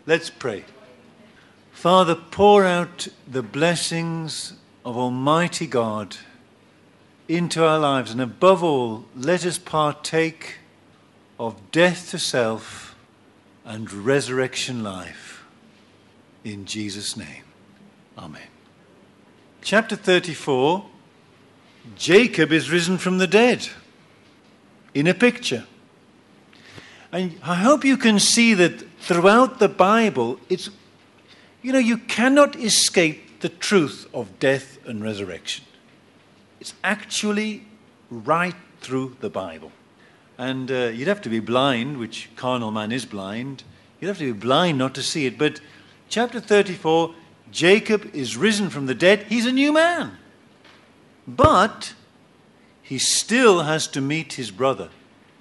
Let's pray. Father, pour out the blessings of Almighty God into our lives, and above all, let us partake of death to self and resurrection life. In Jesus' name, amen. Chapter 34, Jacob is risen from the dead in a picture. And I hope you can see that throughout the Bible, you cannot escape the truth of death and resurrection. It's actually right through the Bible. And you'd have to be blind, which carnal man is blind. You'd have to be blind not to see it. But chapter 34, Jacob is risen from the dead. He's a new man. But he still has to meet his brother.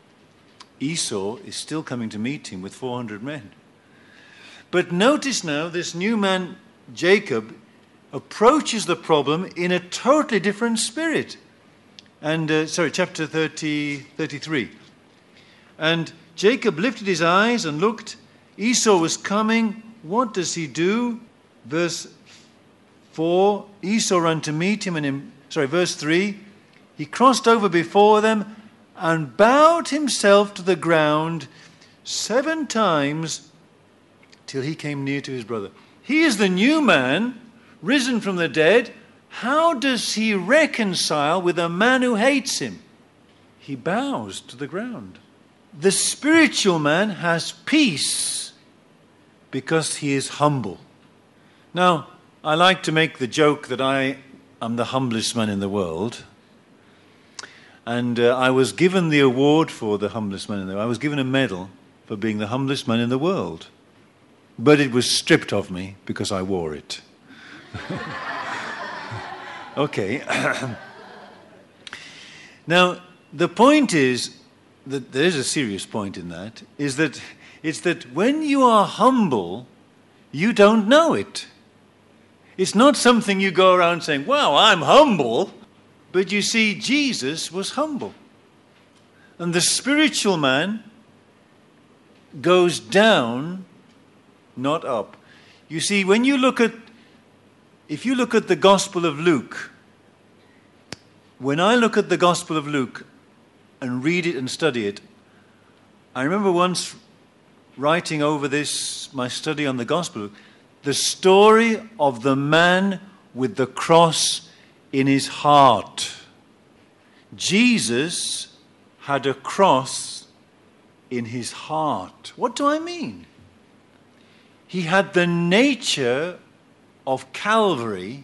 Esau is still coming to meet him with 400 men. But notice now, this new man, Jacob, approaches the problem in a totally different spirit. And, chapter 33. And Jacob lifted his eyes and looked. Esau was coming. What does he do? Verse 4, Esau ran to meet him. Verse 3, he crossed over before them and bowed himself to the ground 7 times till he came near to his brother. He is the new man, risen from the dead. How does he reconcile with a man who hates him? He bows to the ground. The spiritual man has peace because he is humble. Now, I like to make the joke that I am the humblest man in the world. And I was given the award for the humblest man in the world. I was given a medal for being the humblest man in the world. But it was stripped of me because I wore it. Okay. Now, the point is, that there is a serious point in that, is that it's that when you are humble, you don't know it. It's not something you go around saying, wow, I'm humble. But you see, Jesus was humble. And the spiritual man goes down, not up. You see, if you look at the Gospel of Luke, when I look at the Gospel of Luke and read it and study it, I remember once writing over this, my study on the Gospel, the story of the man with the cross in his heart. Jesus had a cross in his heart. What do I mean? He had the nature of Calvary,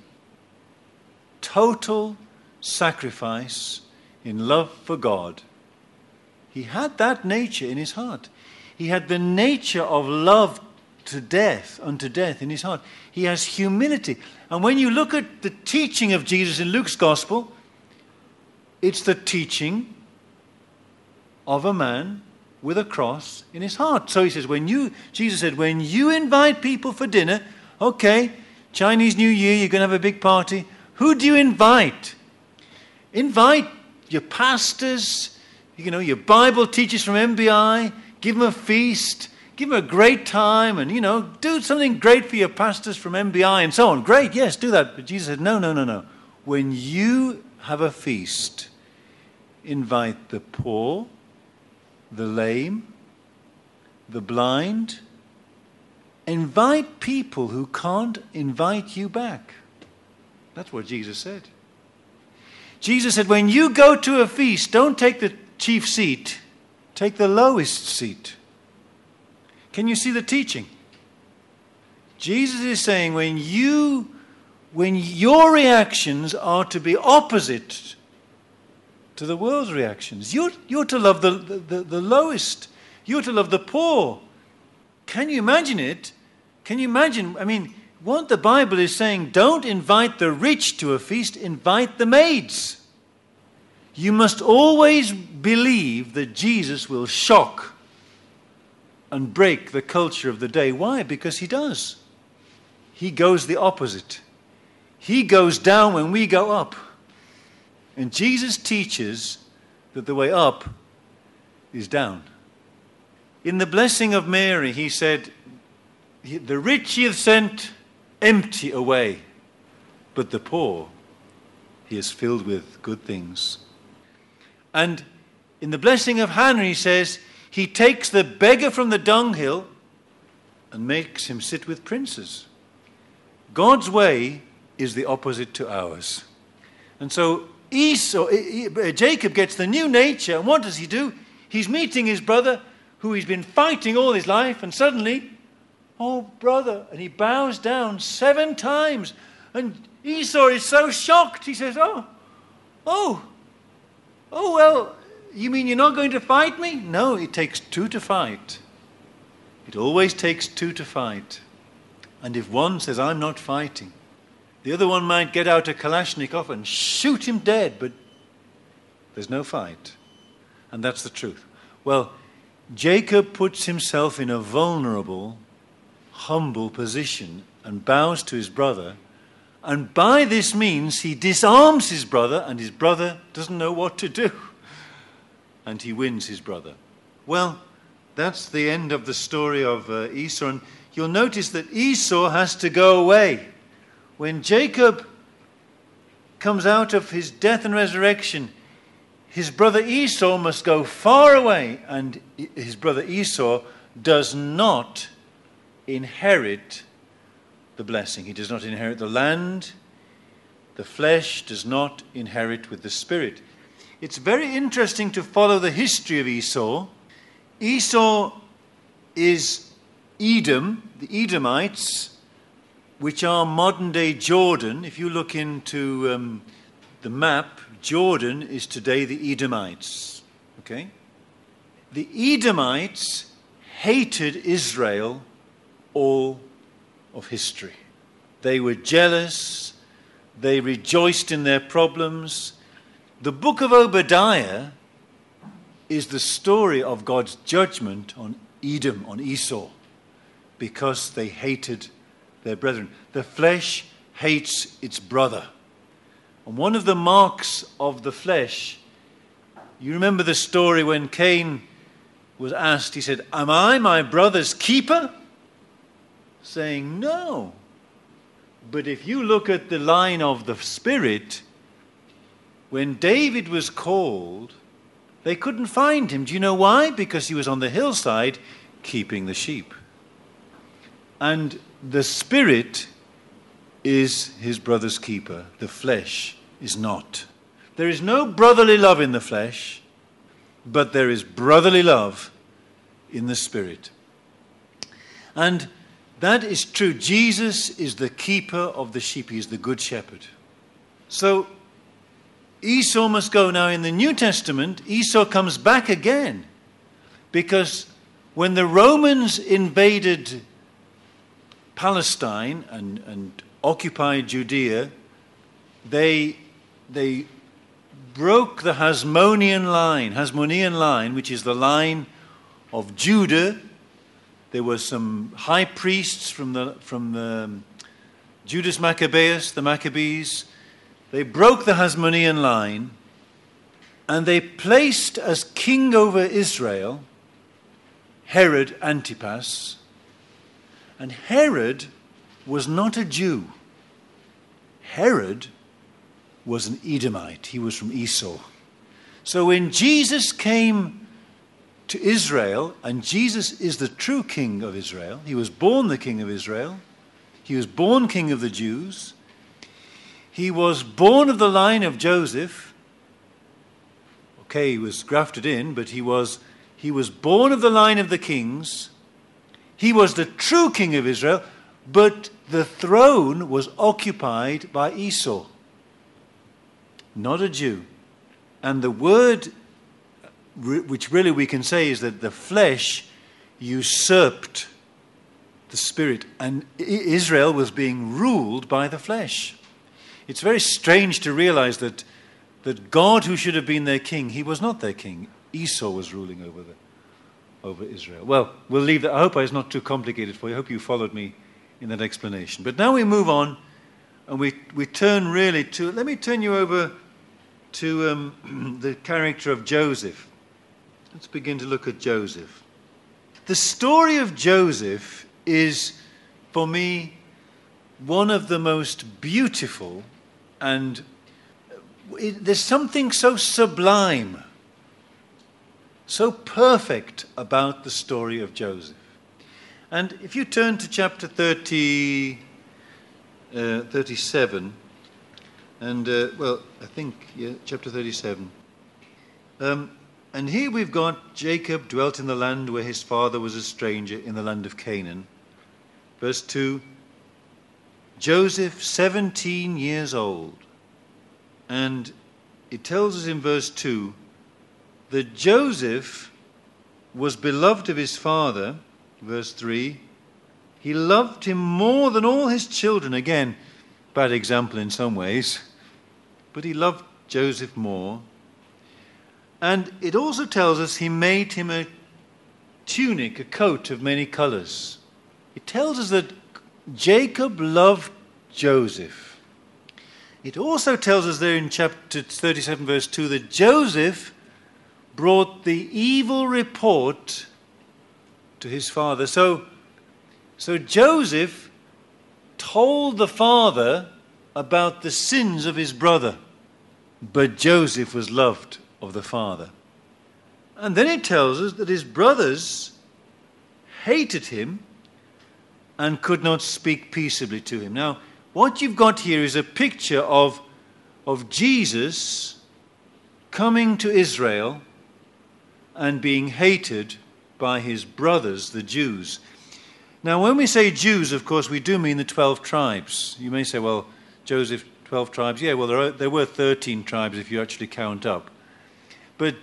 total sacrifice in love for God. He had that nature in his heart. He had the nature of love to death, unto death in his heart. He has humility. And when you look at the teaching of Jesus in Luke's gospel, it's the teaching of a man with a cross in his heart. So he says, Jesus said, when you invite people for dinner, okay, Chinese New Year, you're going to have a big party. Who do you invite? Invite your pastors, your Bible teachers from MBI, give them a feast, give them a great time, and, do something great for your pastors from MBI and so on. Great, yes, do that. But Jesus said, no. When you have a feast, invite the poor, the lame, the blind. Invite people who can't invite you back. That's what Jesus said. Jesus said, when you go to a feast, don't take the chief seat, take the lowest seat. Can you see the teaching? Jesus is saying when your reactions are to be opposite to the world's reactions. You're to love the lowest. You're to love the poor. Can you imagine it? Can you imagine? What the Bible is saying, don't invite the rich to a feast, invite the maids. You must always believe that Jesus will shock and break the culture of the day. Why? Because he does. He goes the opposite. He goes down when we go up. And Jesus teaches that the way up is down. In the blessing of Mary, he said, The rich he hath sent empty away, but the poor he has filled with good things. And in the blessing of Hannah, he says, he takes the beggar from the dunghill and makes him sit with princes. God's way is the opposite to ours. And so Jacob gets the new nature, and what does he do? He's meeting his brother, who he's been fighting all his life, and suddenly, oh, brother, and he bows down 7 times. And Esau is so shocked, he says, oh, well, you mean you're not going to fight me? No, it takes 2 to fight. It always takes 2 to fight. And if one says, I'm not fighting, the other one might get out a Kalashnikov and shoot him dead, but there's no fight. And that's the truth. Well, Jacob puts himself in a vulnerable, humble position and bows to his brother. And by this means, he disarms his brother, and his brother doesn't know what to do. And he wins his brother. Well, that's the end of the story of Esau. And you'll notice that Esau has to go away. When Jacob comes out of his death and resurrection, his brother Esau must go far away. And his brother Esau does not inherit the blessing. He does not inherit the land. The flesh does not inherit with the spirit. It's very interesting to follow the history of Esau. Esau is Edom, the Edomites, which are modern-day Jordan. If you look into the map, Jordan is today the Edomites. Okay? The Edomites hated Israel all of history. They were jealous. They rejoiced in their problems. The book of Obadiah is the story of God's judgment on Edom, on Esau, because they hated their brethren. The flesh hates its brother. And one of the marks of the flesh, you remember the story when Cain was asked, he said, am I my brother's keeper? Saying, no. But if you look at the line of the Spirit, when David was called, they couldn't find him. Do you know why? Because he was on the hillside keeping the sheep. And the Spirit is his brother's keeper. The flesh is not. There is no brotherly love in the flesh, but there is brotherly love in the Spirit. And that is true. Jesus is the keeper of the sheep. He is the good shepherd. So Esau must go. Now in the New Testament, Esau comes back again, because when the Romans invaded Palestine and occupied Judea, they broke the Hasmonean line, which is the line of Judah. There were some high priests from the Judas Maccabeus, the Maccabees. They broke the Hasmonean line, and they placed as king over Israel Herod Antipas. And Herod was not a Jew. Herod was an Edomite. He was from Esau. So when Jesus came to Israel, and Jesus is the true king of Israel, he was born the king of Israel, he was born king of the Jews, he was born of the line of Joseph. Okay, he was grafted in, but he was born of the line of the kings. He was the true king of Israel, but the throne was occupied by Esau, not a Jew. And the word, which really we can say, is that the flesh usurped the spirit, and Israel was being ruled by the flesh. It's very strange to realize that God, who should have been their king, he was not their king. Esau was ruling over Israel. Well, we'll leave that. I hope it's not too complicated for you. I hope you followed me in that explanation. But now we move on, and we turn really to, let me turn you over to the character of Joseph. Let's begin to look at Joseph. The story of Joseph is for me, one of the most beautiful, and there's something so sublime, so perfect about the story of Joseph. And if you turn to chapter 37, and, chapter 37. And here we've got Jacob dwelt in the land where his father was a stranger, in the land of Canaan. Verse 2, Joseph, 17 years old. And it tells us in verse 2 that Joseph was beloved of his father. Verse 3, he loved him more than all his children. Again, bad example in some ways, but he loved Joseph more. And it also tells us he made him a tunic, a coat of many colors. It tells us that Jacob loved Joseph. It also tells us there in chapter 37, verse 2, that Joseph brought the evil report to his father. So Joseph told the father about the sins of his brother, but Joseph was loved of the father. And then it tells us that his brothers hated him and could not speak peaceably to him. Now, what you've got here is a picture of Jesus coming to Israel and being hated by his brothers, the Jews. Now, when we say Jews, of course, we do mean the 12 tribes. You may say, well, Joseph, 12 tribes. Yeah, well, there were 13 tribes if you actually count up. But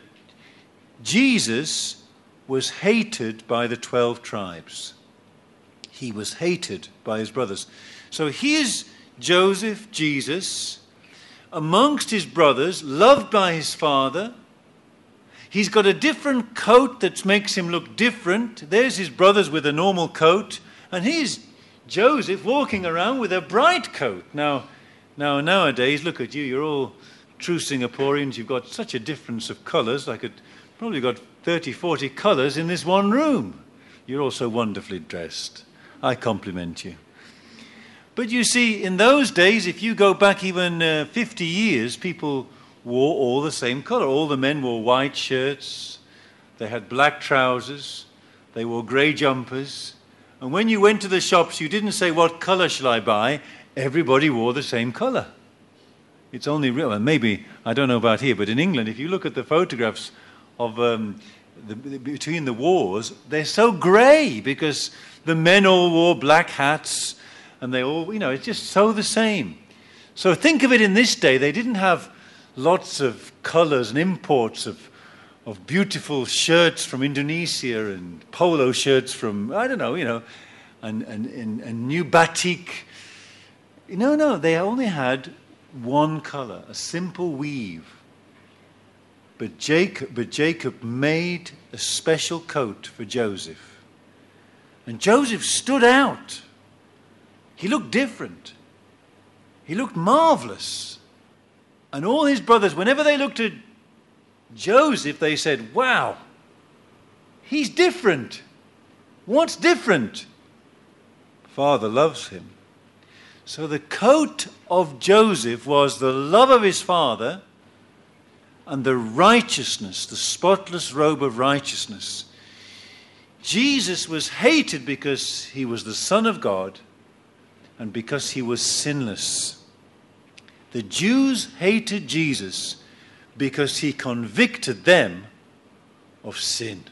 Jesus was hated by the 12 tribes. He was hated by his brothers. So here's Joseph, Jesus, amongst his brothers, loved by his father. He's got a different coat that makes him look different. There's his brothers with a normal coat. And here's Joseph walking around with a bright coat. Now nowadays, look at you. You're all true Singaporeans. You've got such a difference of colours. I could probably got 30, 40 colours in this one room. You're all so wonderfully dressed. I compliment you. But you see, in those days, if you go back even 50 years, people wore all the same color. All the men wore white shirts, they had black trousers, they wore grey jumpers. And when you went to the shops, you didn't say, what color shall I buy? Everybody wore the same color. It's only real, and maybe, I don't know about here, but in England, if you look at the photographs of between the wars, they're so grey because the men all wore black hats and they all, it's just so the same. So think of it in this day, they didn't have lots of colors and imports of beautiful shirts from Indonesia and polo shirts from, I don't know, and new batik. No, they only had one color, a simple weave. But Jacob made a special coat for Joseph. And Joseph stood out. He looked different. He looked marvelous. And all his brothers, whenever they looked at Joseph, they said, wow, he's different. What's different? Father loves him. So the coat of Joseph was the love of his father and the righteousness, the spotless robe of righteousness. Jesus was hated because he was the Son of God and because he was sinless. The Jews hated Jesus because he convicted them of sin.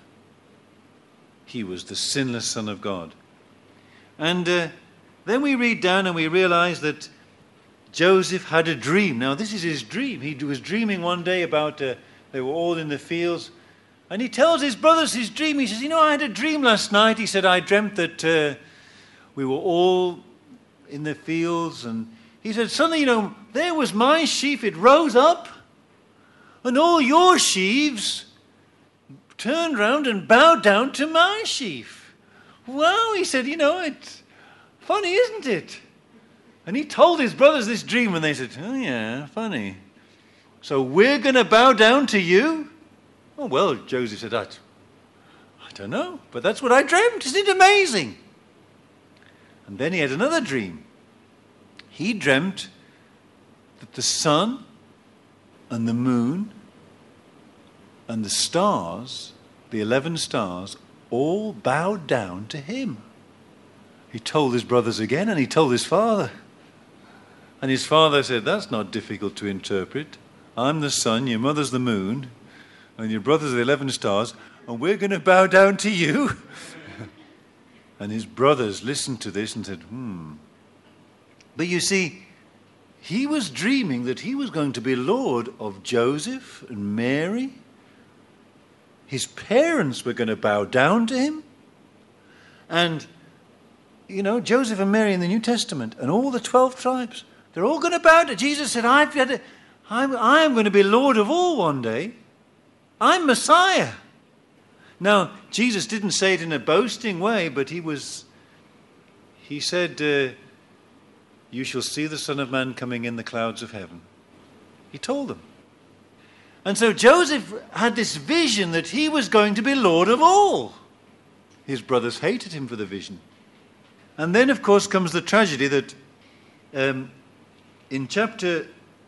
He was the sinless Son of God. And then we read down and we realize that Joseph had a dream. Now this is his dream. He was dreaming one day about, they were all in the fields. And he tells his brothers his dream. He says, I had a dream last night. He said, I dreamt that we were all in the fields. And he said, suddenly, there was my sheaf. It rose up. And all your sheaves turned round and bowed down to my sheaf. Wow, he said, it's funny, isn't it? And he told his brothers this dream, and they said, oh yeah, funny. So we're going to bow down to you? Oh, well, Joseph said, I don't know, but that's what I dreamt. Isn't it amazing? And then he had another dream. He dreamt that the sun and the moon and the stars, the 11 stars, all bowed down to him. He told his brothers again, and he told his father. And his father said, that's not difficult to interpret. I'm the sun, your mother's the moon, and your brother's the 11 stars, and we're going to bow down to you. And his brothers listened to this and said, But you see, he was dreaming that he was going to be Lord of Joseph and Mary. His parents were going to bow down to him. And, you know, Joseph and Mary in the New Testament and all the 12 tribes, they're all going to bow to Jesus. Said, I'm going to be Lord of all one day. I'm Messiah. Now, Jesus didn't say it in a boasting way, but he said, you shall see the Son of Man coming in the clouds of heaven. He told them. And so Joseph had this vision that he was going to be Lord of all. His brothers hated him for the vision. And then, of course, comes the tragedy that in chapter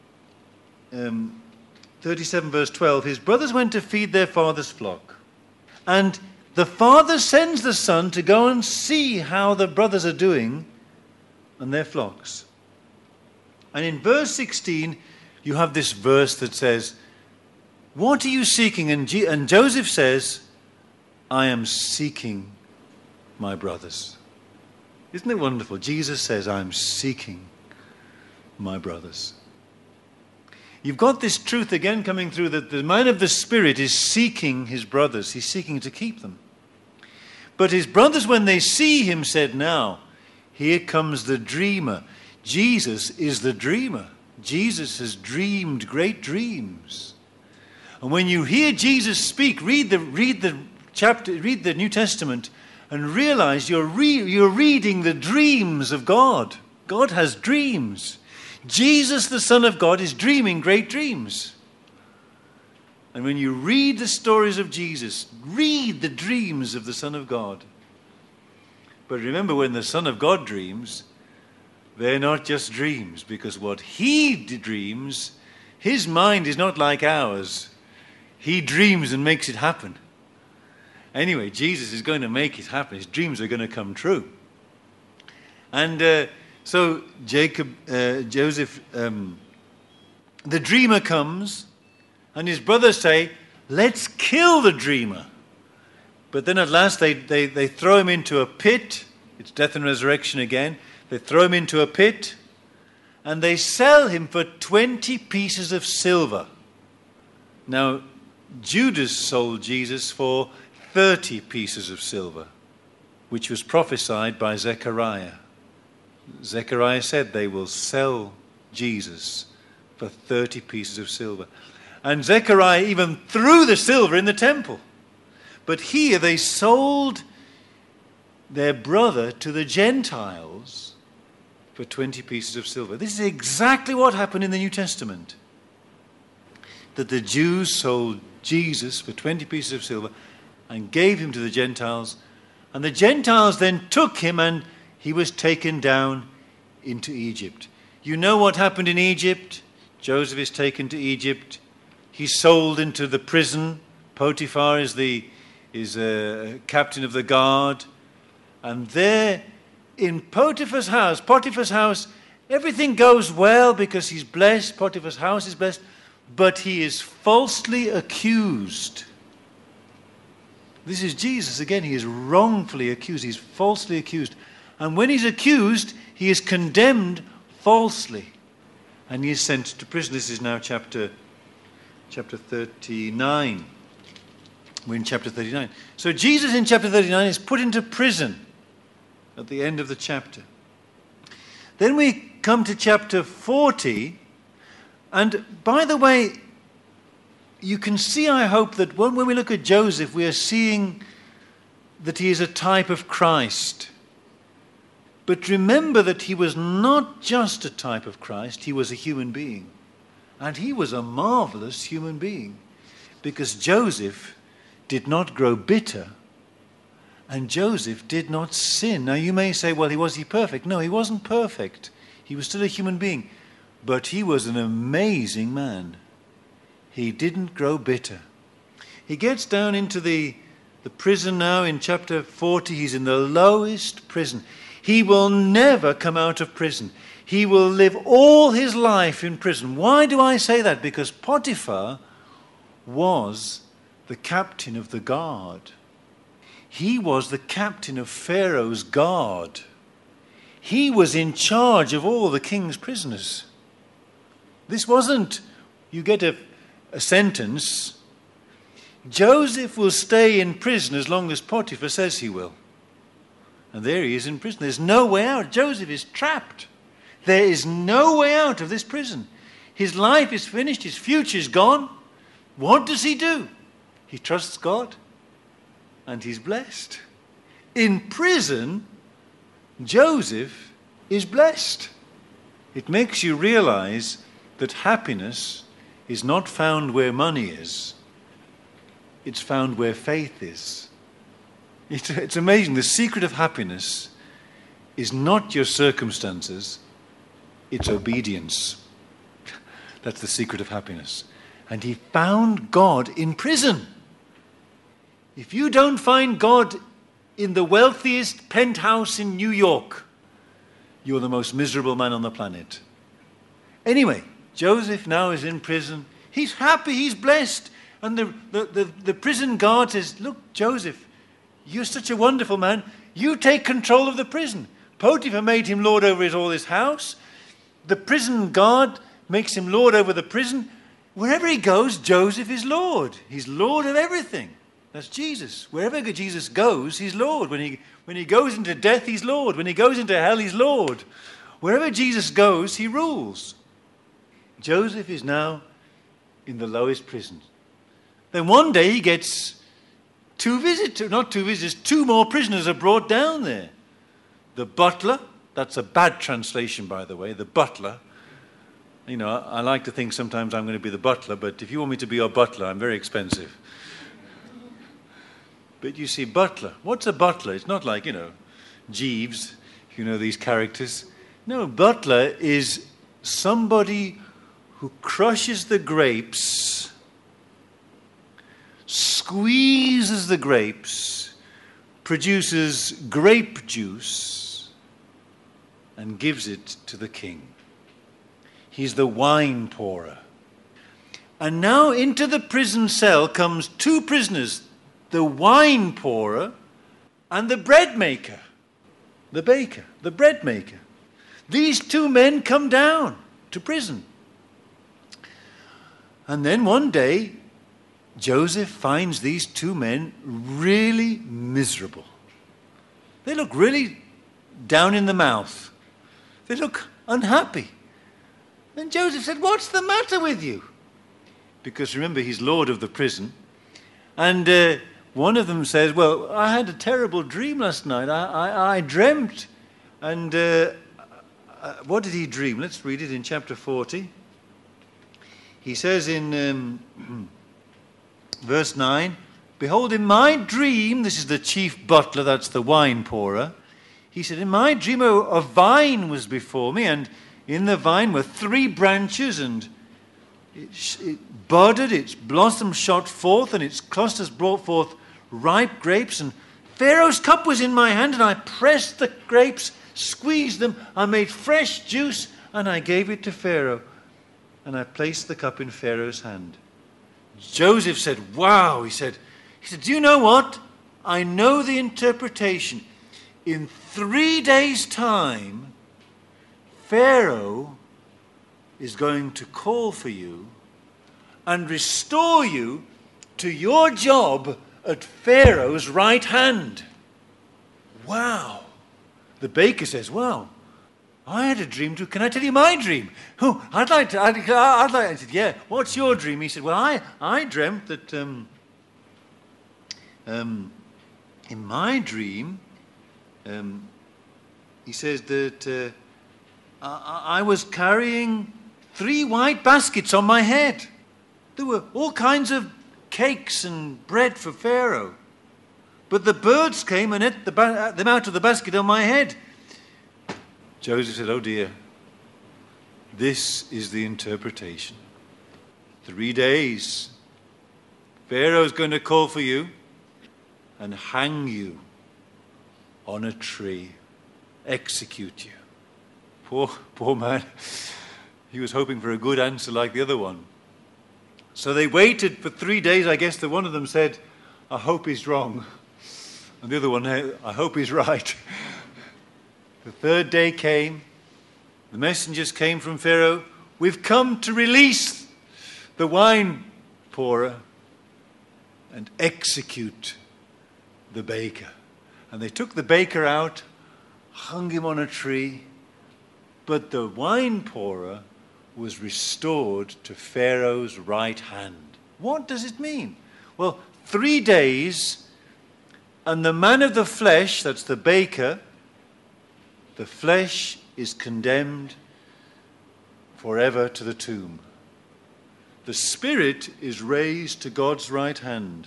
37, verse 12, his brothers went to feed their father's flock. And the father sends the son to go and see how the brothers are doing and their flocks. And in verse 16, you have this verse that says, what are you seeking? And Joseph says, I am seeking my brothers. Isn't it wonderful? Jesus says, I am seeking my brothers. You've got this truth again coming through that the man of the Spirit is seeking his brothers. He's seeking to keep them. But his brothers, when they see him, said, now, here comes the dreamer. Jesus is the dreamer. Jesus has dreamed great dreams. And when you hear Jesus speak, read the chapter, read the New Testament, and realize you're reading the dreams of God. God has dreams. Jesus, the Son of God, is dreaming great dreams. And when you read the stories of Jesus, read the dreams of the Son of God. But remember, when the Son of God dreams, they're not just dreams, because what he dreams, his mind is not like ours. He dreams and makes it happen. Anyway, Jesus is going to make it happen. His dreams are going to come true. And so Joseph, the dreamer comes, and his brothers say, let's kill the dreamer. But then at last they throw him into a pit. It's death and resurrection again. They throw him into a pit, and they sell him for 20 pieces of silver. Now, Judas sold Jesus for 30 pieces of silver, which was prophesied by Zechariah. Zechariah said they will sell Jesus for 30 pieces of silver. And Zechariah even threw the silver in the temple. But here they sold their brother to the Gentiles for 20 pieces of silver. This is exactly what happened in the New Testament. That the Jews sold Jesus for 20 pieces of silver and gave him to the Gentiles. And the Gentiles then took him, and he was taken down into Egypt. You know what happened in Egypt? Joseph is taken to Egypt. He's sold into the prison. Potiphar is captain of the guard. And there in Potiphar's house, everything goes well because he's blessed. Potiphar's house is blessed. But he is falsely accused. This is Jesus again. He is wrongfully accused. He's falsely accused. And when he's accused, he is condemned falsely. And he is sent to prison. This is now chapter 39. We're in chapter 39. So Jesus in chapter 39 is put into prison at the end of the chapter. Then we come to chapter 40. And by the way, you can see, I hope, that when we look at Joseph, we are seeing that he is a type of Christ. But remember that he was not just a type of Christ, he was a human being. And he was a marvelous human being, because Joseph did not grow bitter And Joseph did not sin. Now you may say, well, was he perfect? No, he wasn't perfect. He was still a human being. But he was an amazing man. He didn't grow bitter. He gets down into the prison now in chapter 40. He's in the lowest prison. He will never come out of prison. He will live all his life in prison. Why do I say that? Because Potiphar was the captain of the guard. He was the captain of Pharaoh's guard. He was in charge of all the king's prisoners. This wasn't, you get a sentence. Joseph will stay in prison as long as Potiphar says he will. And there he is in prison. There's no way out. Joseph is trapped. There is no way out of this prison. His life is finished. His future is gone. What does he do? He trusts God. And he's blessed. In prison, Joseph is blessed. It makes you realize that happiness is not found where money is. It's found where faith is. It's amazing. The secret of happiness is not your circumstances, it's obedience. That's the secret of happiness. And he found God in prison. If you don't find God in the wealthiest penthouse in New York, you're the most miserable man on the planet. Anyway, Joseph now is in prison. He's happy, he's blessed. And the prison guard says, look, Joseph, you're such a wonderful man. You take control of the prison. Potiphar made him lord over all his house. The prison guard makes him lord over the prison. Wherever he goes, Joseph is Lord. He's Lord of everything. That's Jesus. Wherever Jesus goes, he's Lord. When he goes into death, he's Lord. When he goes into hell, he's Lord. Wherever Jesus goes, he rules. Joseph is now in the lowest prison. Then one day he gets two more prisoners are brought down there. The butler, that's a bad translation, by the way, the butler. You know, I like to think sometimes I'm going to be the butler, but if you want me to be your butler, I'm very expensive. But you see, butler, what's a butler? It's not like, Jeeves, these characters. No, butler is somebody who crushes the grapes, squeezes the grapes, produces grape juice, and gives it to the king. He's the wine pourer. And now into the prison cell comes two prisoners, the wine pourer and the bread maker, the baker, the bread maker. These two men come down to prison. And then one day, Joseph finds these two men really miserable. They look really down in the mouth. They look unhappy. And Joseph said, "What's the matter with you?" Because remember, he's lord of the prison. And one of them says, "Well, I had a terrible dream last night. I dreamt." And what did he dream? Let's read it in chapter 40. He says in verse 9, "Behold, in my dream," this is the chief butler, that's the wine pourer. He said, "In my dream a vine was before me, and in the vine were 3 branches, and it budded, its blossoms shot forth, and its clusters brought forth ripe grapes. And Pharaoh's cup was in my hand, and I pressed the grapes, squeezed them, I made fresh juice, and I gave it to Pharaoh. And I placed the cup in Pharaoh's hand." Joseph said, "Wow," he said, "Do you know what? I know the interpretation. In 3 days' time, Pharaoh is going to call for you and restore you to your job at Pharaoh's right hand." Wow. The baker says, "Wow, I had a dream too. Can I tell you my dream?" "Oh, I'd like to." I said, "Yeah, what's your dream?" He said, "Well, I dreamt that in my dream, he says that I was carrying 3 white baskets on my head. There were all kinds of cakes and bread for Pharaoh. but the birds came and ate them out of the basket on my head. Joseph said, oh dear, this is the interpretation. 3 days, Pharaoh's going to call for you and hang you on a tree, execute you. Poor man. He was hoping for a good answer like the other one. So they waited for 3 days. I guess that one of them said, I hope he's wrong. And the other one, I hope he's right. The third day came. The messengers came from Pharaoh. We've come to release the wine pourer and execute the baker. And they took the baker out, hung him on a tree, but the wine pourer was restored to Pharaoh's right hand. What does it mean? Well, 3 days, and the man of the flesh, that's the baker, the flesh is condemned forever to the tomb. The spirit is raised to God's right hand.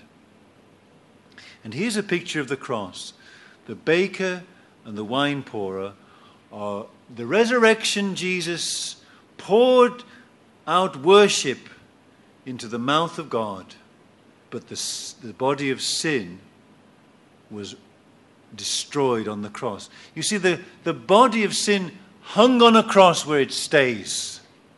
And here's a picture of the cross. The baker and the wine pourer are the resurrection. Jesus poured out worship into the mouth of God, but the body of sin was destroyed on the cross. You see, the body of sin hung on a cross where it stays,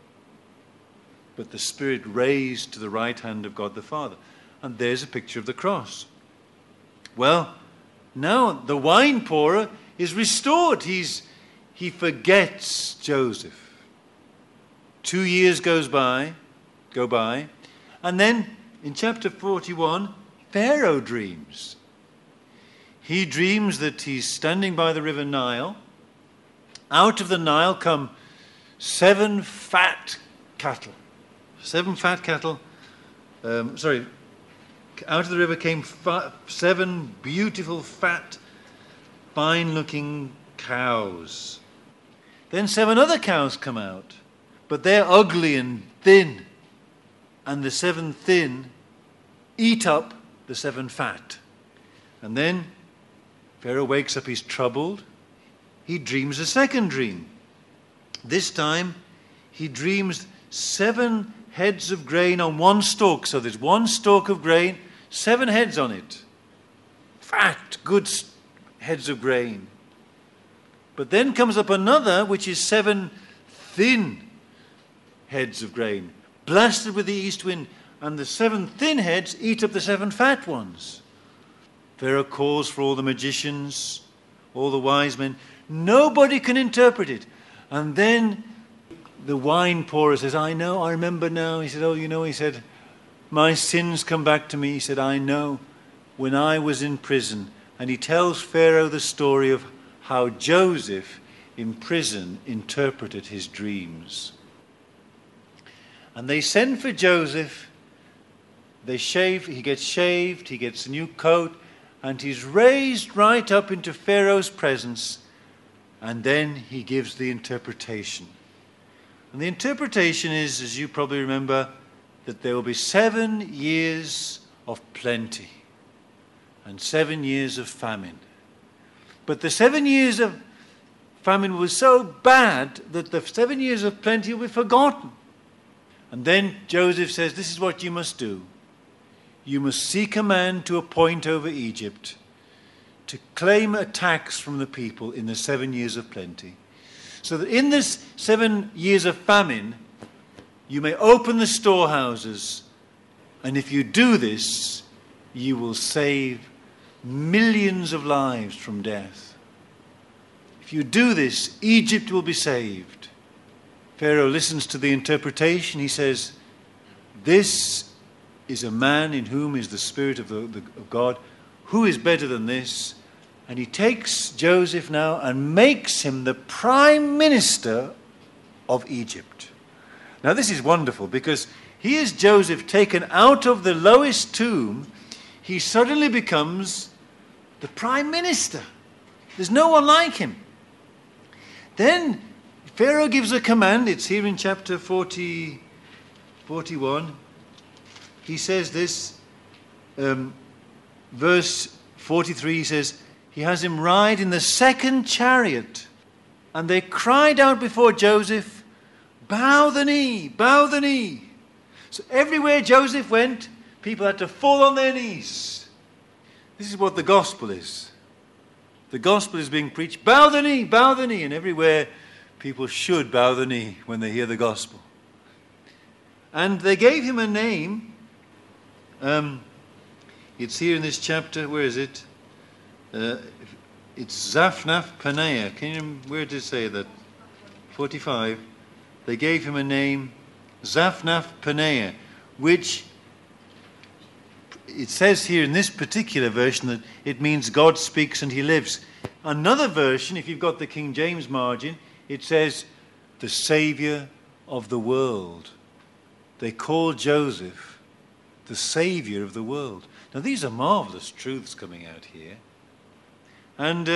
but the spirit raised to the right hand of God the Father. And there's a picture of the cross. Well, now the wine pourer is restored. He forgets Joseph. 2 years go by, and then in chapter 41, Pharaoh dreams. He dreams that he's standing by the river Nile. Out of the Nile come 7 fat cattle. 7 fat cattle. Out of the river came 7 beautiful, fat, fine-looking cows. Then 7 other cows come out, but they're ugly and thin. And the 7 thin eat up the 7 fat. And then Pharaoh wakes up, he's troubled. He dreams a second dream. This time he dreams 7 heads of grain on one stalk. So there's one stalk of grain, 7 heads on it. Fat, good heads of grain. But then comes up another, which is 7 thin heads of grain, blasted with the east wind, and the 7 thin heads eat up the 7 fat ones. Pharaoh calls for all the magicians, all the wise men. Nobody can interpret it. And then the wine pourer says, I know, I remember now. He said, oh, you know, he said, my sins come back to me. He said, I know, when I was in prison. And he tells Pharaoh the story of how Joseph in prison interpreted his dreams. And they send for Joseph. They shave, he gets shaved, he gets a new coat, and he's raised right up into Pharaoh's presence. And then he gives the interpretation. And the interpretation is, as you probably remember, that there will be 7 years of plenty and 7 years of famine. But the 7 years of famine was so bad that the 7 years of plenty will be forgotten. And then Joseph says, this is what you must do. You must seek a man to appoint over Egypt to claim a tax from the people in the 7 years of plenty. So that in this 7 years of famine, you may open the storehouses. And if you do this, you will save millions of lives from death. If you do this, Egypt will be saved. Pharaoh listens to the interpretation. He says, this is a man in whom is the Spirit of God. Who is better than this? And he takes Joseph now and makes him the prime minister of Egypt. Now this is wonderful, because here's Joseph taken out of the lowest tomb. He suddenly becomes the prime minister. There's no one like him. Then Pharaoh gives a command. It's here in chapter 41. He says this, verse 43 says, he has him ride in the second chariot. And they cried out before Joseph, bow the knee, bow the knee. So everywhere Joseph went, people had to fall on their knees. This is what the gospel is. The gospel is being preached, bow the knee, and everywhere people should bow the knee when they hear the gospel. And they gave him a name. It's here in this chapter. Where is it? It's Zaphnath-Paneah. Where did it say that? 45. They gave him a name, Zaphnath-Paneah, which it says here in this particular version that it means God speaks and he lives. Another version, if you've got the King James margin, it says the Saviour of the world. They call Joseph the Saviour of the world. Now these are marvellous truths coming out here. And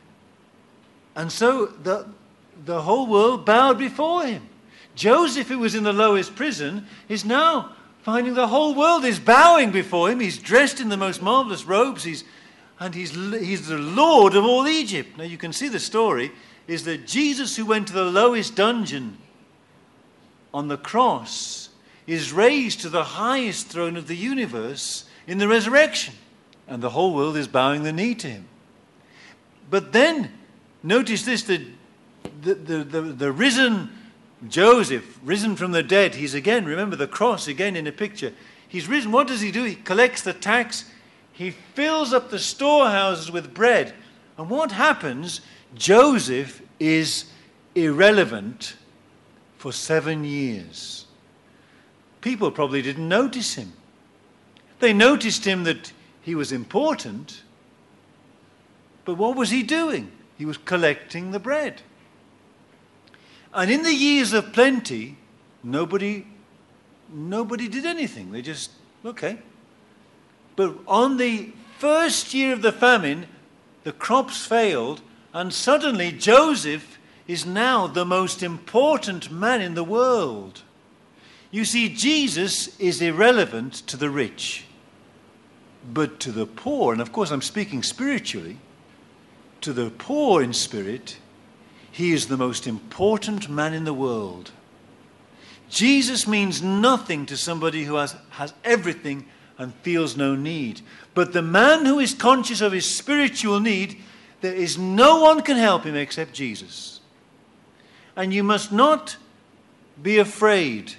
so the whole world bowed before him. Joseph, who was in the lowest prison, is now finding the whole world is bowing before him. He's dressed in the most marvellous robes. He's the Lord of all Egypt. Now you can see the story is that Jesus, who went to the lowest dungeon on the cross, is raised to the highest throne of the universe in the resurrection. And the whole world is bowing the knee to him. But then, notice this, the risen Joseph, risen from the dead, he's again, remember the cross again in the picture. He's risen, what does he do? He collects the tax, he fills up the storehouses with bread. And what happens? Joseph is irrelevant for 7 years. People probably didn't notice him. They noticed him that he was important, but what was he doing? He was collecting the bread. And in the years of plenty, nobody did anything. They just, okay. But on the first year of the famine, the crops failed, and suddenly Joseph is now the most important man in the world. You see, Jesus is irrelevant to the rich, but to the poor, and of course I'm speaking spiritually, to the poor in spirit, he is the most important man in the world. Jesus means nothing to somebody who has everything and feels no need. But the man who is conscious of his spiritual need, there is no one can help him except Jesus. And you must not be afraid.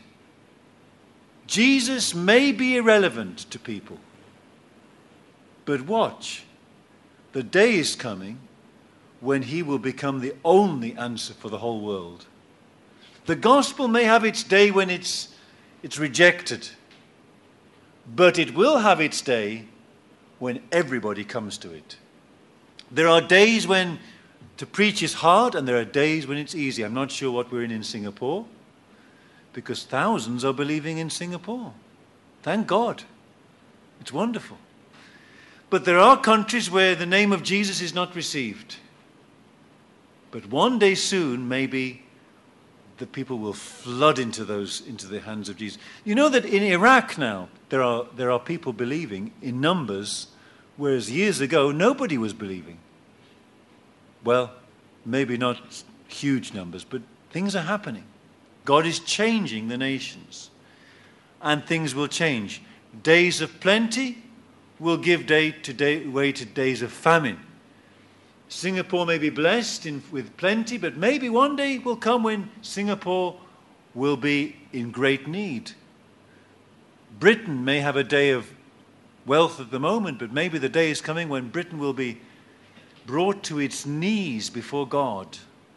Jesus may be irrelevant to people. But watch. The day is coming when he will become the only answer for the whole world. The gospel may have its day when it's rejected, but it will have its day when everybody comes to it. There are days when to preach is hard, and there are days when it's easy. I'm not sure what we're in Singapore, because thousands are believing in Singapore. Thank God. It's wonderful. But there are countries where the name of Jesus is not received. But one day soon, maybe, the people will flood into the hands of Jesus. You know that in Iraq now, there are people believing in numbers, whereas years ago, nobody was believing. Well, maybe not huge numbers, but things are happening. God is changing the nations, and things will change. Days of plenty will give way to days of famine. Singapore may be blessed with plenty, but maybe one day will come when Singapore will be in great need. Britain may have a day of wealth at the moment, but maybe the day is coming when Britain will be brought to its knees before God.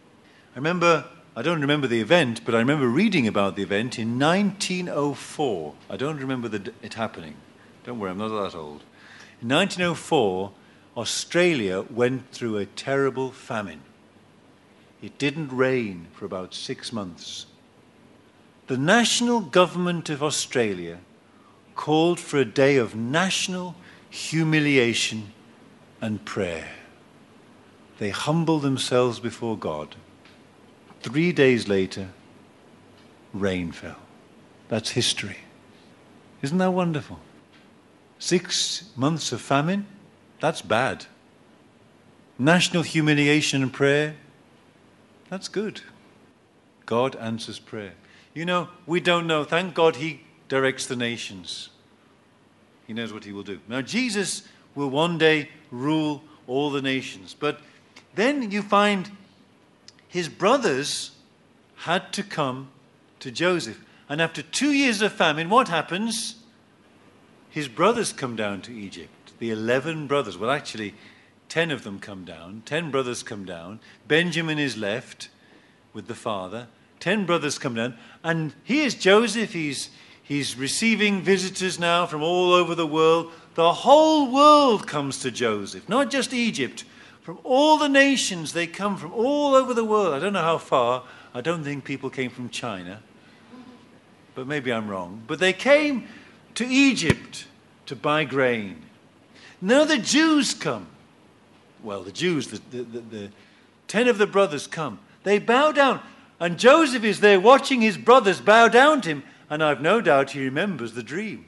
I don't remember the event, but I remember reading about the event in 1904. I don't remember it happening. Don't worry, I'm not that old. In 1904, Australia went through a terrible famine. It didn't rain for about 6 months. The national government of Australia called for a day of national humiliation and prayer. They humbled themselves before God. 3 days later, rain fell. That's history. Isn't that wonderful? 6 months of famine, That's bad. National humiliation and prayer, that's good. God answers prayer. You know, we don't know. Thank God he directs the nations. He knows what he will do. Now, Jesus will one day rule all the nations. But then you find his brothers had to come to Joseph. And after 2 years of famine, what happens? His brothers come down to Egypt. The 11 brothers. Well, actually, 10 of them come down. 10 brothers come down. Benjamin is left with the father. 10 brothers come down. And here's Joseph. He's receiving visitors now from all over the world. The whole world comes to Joseph, not just Egypt. From all the nations, they come from all over the world. I don't know how far. I don't think people came from China. But maybe I'm wrong. But they came to Egypt to buy grain. Now the Jews come. Well, the Jews, the 10 of the brothers come. They bow down. And Joseph is there watching his brothers bow down to him. And I've no doubt he remembers the dream.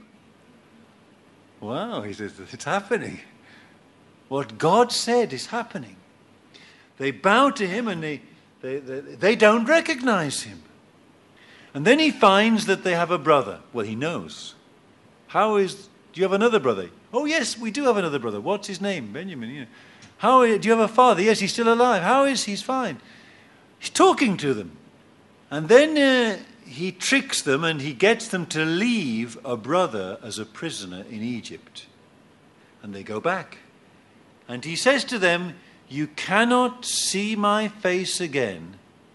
Wow, he says, it's happening. What God said is happening. They bow to him and they don't recognize him. And then he finds that they have a brother. Well, he knows. Do you have another brother? Oh, yes, we do have another brother. What's his name? Benjamin. You know. Do you have a father? Yes, he's still alive. How is he? He's fine. He's talking to them. And then he tricks them and he gets them to leave a brother as a prisoner in Egypt. And they go back. And he says to them, you cannot see my face again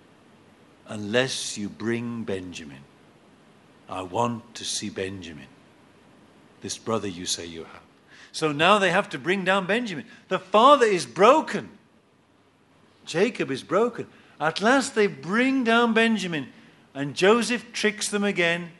unless you bring Benjamin. I want to see Benjamin, this brother you say you have. So now they have to bring down Benjamin. The father is broken. Jacob is broken. At last they bring down Benjamin. And Joseph tricks them again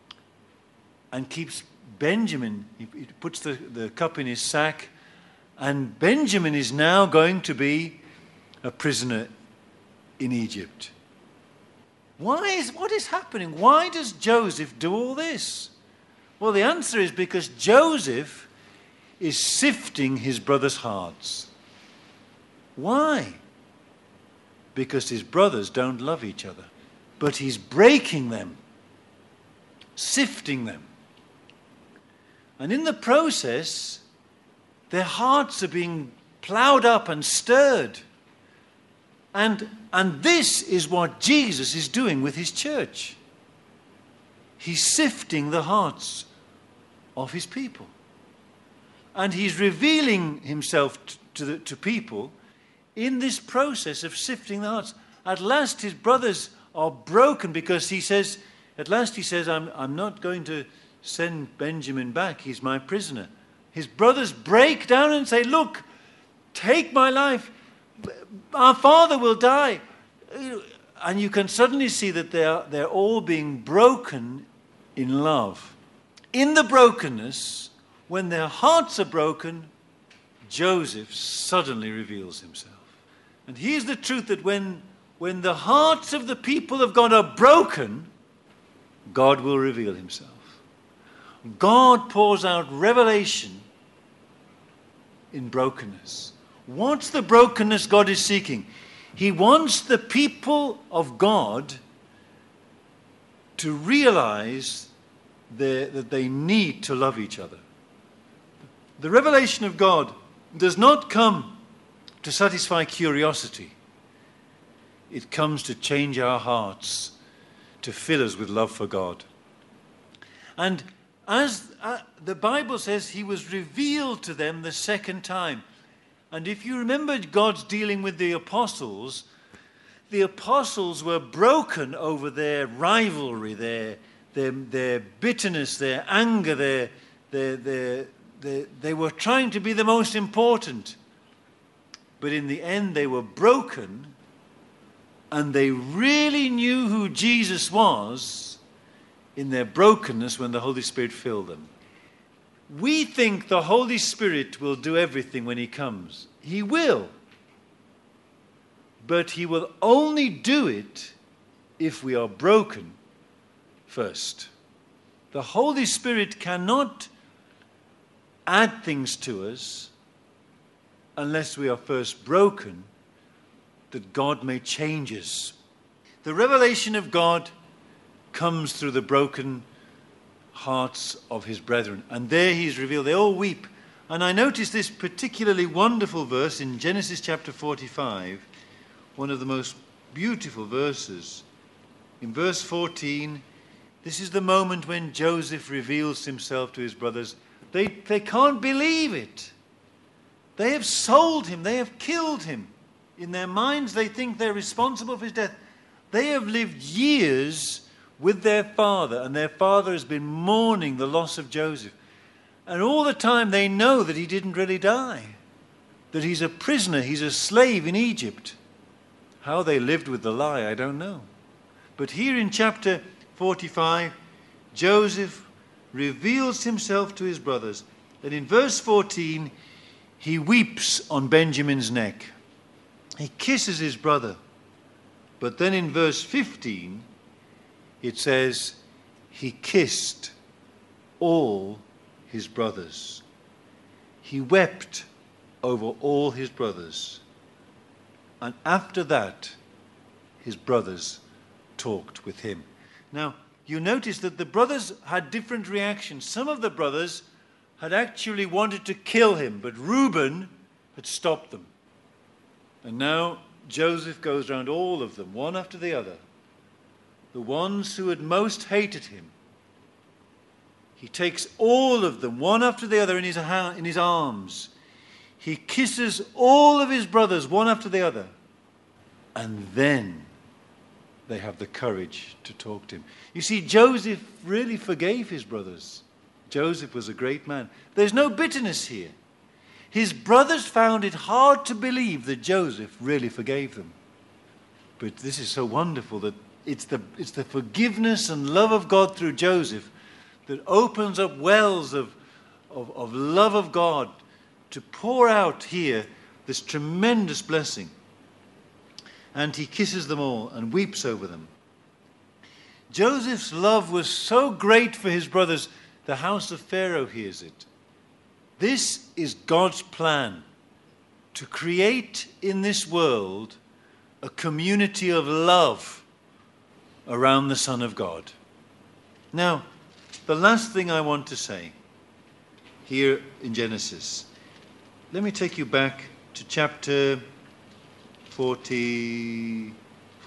and keeps Benjamin. He puts the cup in his sack. And Benjamin is now going to be a prisoner in Egypt. What is happening? Why does Joseph do all this? Well, the answer is because Joseph is sifting his brothers' hearts. Why? Because his brothers don't love each other. But he's breaking them, sifting them. And in the process, their hearts are being ploughed up and stirred. And this is what Jesus is doing with his church. He's sifting the hearts of his people. And he's revealing himself to people in this process of sifting the hearts. At last his brothers are broken because he says, I'm not going to send Benjamin back. He's my prisoner. His brothers break down and say, look, take my life. Our father will die. And you can suddenly see that they're all being broken in love. In the brokenness, when their hearts are broken, Joseph suddenly reveals himself. And here's the truth, that when the hearts of the people of God are broken, God will reveal himself. God pours out revelation in brokenness. What's the brokenness God is seeking? He wants the people of God to realize that they need to love each other. The revelation of God does not come to satisfy curiosity. It comes to change our hearts, to fill us with love for God. And as the Bible says, he was revealed to them the second time. And if you remember God's dealing with the apostles were broken over their rivalry, their bitterness, their anger, they were trying to be the most important. But in the end, they were broken, and they really knew who Jesus was in their brokenness when the Holy Spirit filled them. We think the Holy Spirit will do everything when he comes. He will. But he will only do it if we are broken first. The Holy Spirit cannot add things to us unless we are first broken, that God may change us. The revelation of God comes through the broken hearts of his brethren. And there he is revealed. They all weep. And I noticed this particularly wonderful verse in Genesis chapter 45, one of the most beautiful verses. In verse 14, this is the moment when Joseph reveals himself to his brothers. They can't believe it. They have sold him. They have killed him. In their minds, they think they're responsible for his death. They have lived years with their father, and their father has been mourning the loss of Joseph. And all the time they know that he didn't really die, that he's a prisoner, he's a slave in Egypt. How they lived with the lie, I don't know. But here in chapter 45, Joseph reveals himself to his brothers. And in verse 14, he weeps on Benjamin's neck. He kisses his brother. But then in verse 15, it says, he kissed all his brothers. He wept over all his brothers. And after that, his brothers talked with him. Now, you notice that the brothers had different reactions. Some of the brothers had actually wanted to kill him, but Reuben had stopped them. And now Joseph goes around all of them, one after the other. The ones who had most hated him. He takes all of them, one after the other, in his arms. He kisses all of his brothers, one after the other. And then they have the courage to talk to him. You see, Joseph really forgave his brothers. Joseph was a great man. There's no bitterness here. His brothers found it hard to believe that Joseph really forgave them. But this is so wonderful that it's the forgiveness and love of God through Joseph that opens up wells of love of God to pour out here this tremendous blessing. And he kisses them all and weeps over them. Joseph's love was so great for his brothers, the house of Pharaoh hears it. This is God's plan, to create in this world a community of love around the Son of God. Now, the last thing I want to say here in Genesis, let me take you back to chapter 41.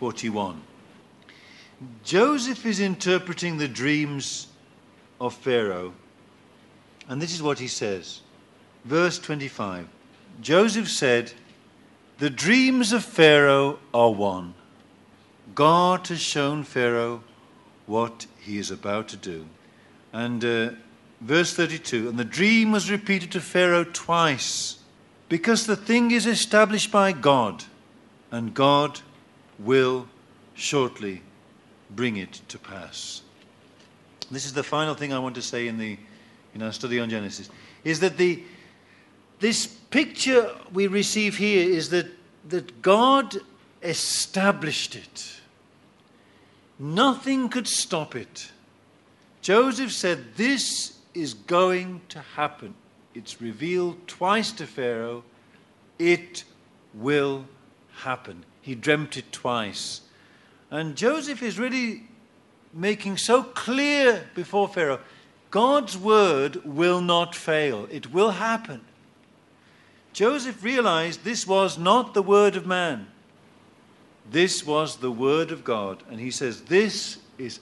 Joseph is interpreting the dreams of Pharaoh, and this is what he says. Verse 25. Joseph said, "The dreams of Pharaoh are one. God has shown Pharaoh what he is about to do." And verse 32, "And the dream was repeated to Pharaoh twice, because the thing is established by God, and God will shortly bring it to pass." This is the final thing I want to say in our study on Genesis, is that this picture we receive here is that God established it. Nothing could stop it. Joseph said, this is going to happen. It's revealed twice to Pharaoh. It will happen. He dreamt it twice. And Joseph is really making so clear before Pharaoh, God's word will not fail. It will happen. Joseph realized this was not the word of man. This was the word of God. And he says, this is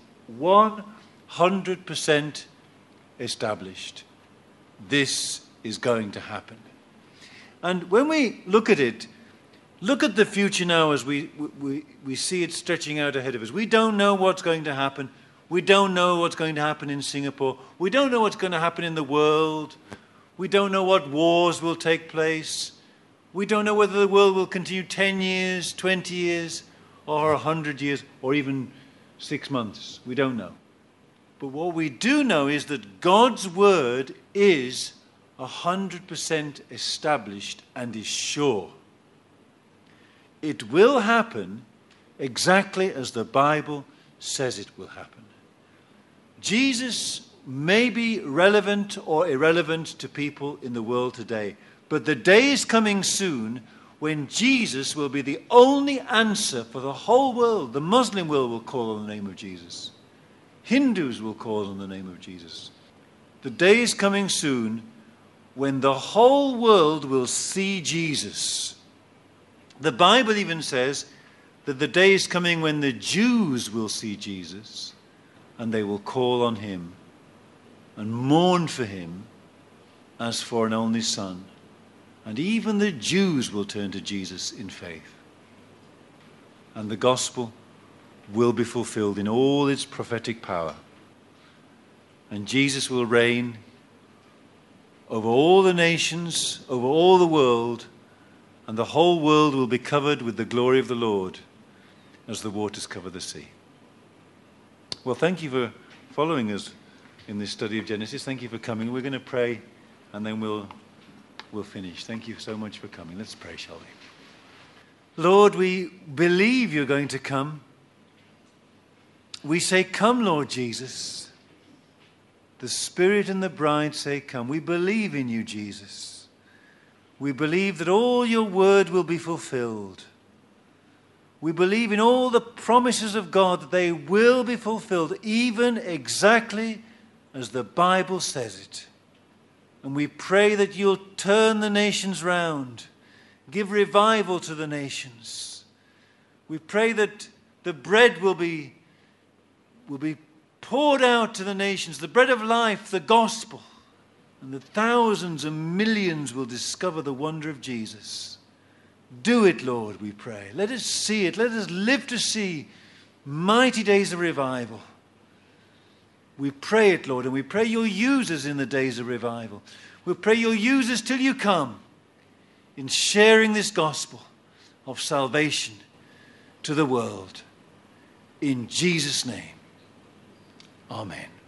100% established. This is going to happen. And when we look at it, look at the future now as we see it stretching out ahead of us. We don't know what's going to happen. We don't know what's going to happen in Singapore. We don't know what's going to happen in the world. We don't know what wars will take place. We don't know whether the world will continue 10 years, 20 years, or 100 years, or even 6 months. We don't know. But what we do know is that God's word is 100% established and is sure. It will happen exactly as the Bible says it will happen. Jesus may be relevant or irrelevant to people in the world today, But the day is coming soon when Jesus will be the only answer for the whole world. The Muslim world will call on the name of Jesus. Hindus will call on the name of Jesus. The day is coming soon when the whole world will see Jesus. The Bible even says that the day is coming when the Jews will see Jesus and they will call on him and mourn for him as for an only son. And even the Jews will turn to Jesus in faith. And the gospel will be fulfilled in all its prophetic power. And Jesus will reign over all the nations, over all the world, and the whole world will be covered with the glory of the Lord as the waters cover the sea. Well, thank you for following us in this study of Genesis. Thank you for coming. We're going to pray and then we'll finish. Thank you so much for coming. Let's pray, shall we? Lord, we believe you're going to come. We say, come, Lord Jesus. The Spirit and the bride say, come. We believe in you, Jesus. We believe that all your word will be fulfilled. We believe in all the promises of God that they will be fulfilled, even exactly as the Bible says it. And we pray that you'll turn the nations round, give revival to the nations. We pray that the bread will be poured out to the nations, the bread of life, the gospel, and that thousands and millions will discover the wonder of Jesus. Do it, Lord, we pray. Let us see it. Let us live to see mighty days of revival. We pray it, Lord, and we pray you'll use us in the days of revival. We pray you'll use us till you come in sharing this gospel of salvation to the world. In Jesus' name, amen.